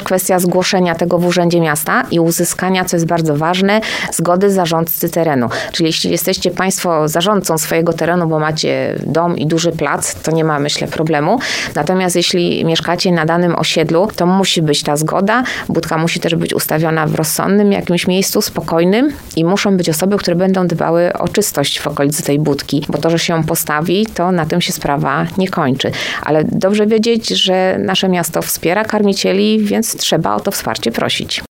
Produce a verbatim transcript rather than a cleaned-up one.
kwestia zgłoszenia tego w Urzędzie Miasta i uzyskania, co jest bardzo ważne, zgody zarządcy terenu. Czyli jeśli jesteście Państwo zarządcą swojego terenu, bo macie dom i duży plac, to nie ma, myślę, problemu. Natomiast jeśli mieszkacie na danym osiedlu, to musi być ta zgoda. Budka musi też być ustawiona w rozsądnym jakimś miejscu, spokojnym i muszą być osoby, które będą dbały o czystość w okolicy tej budki, bo to, że się ją postawi, to na tym się sprawa nie kończy. Ale dobrze wiedzieć, że nasze miasto wspiera karmicieli, więc trzeba o to wsparcie prosić.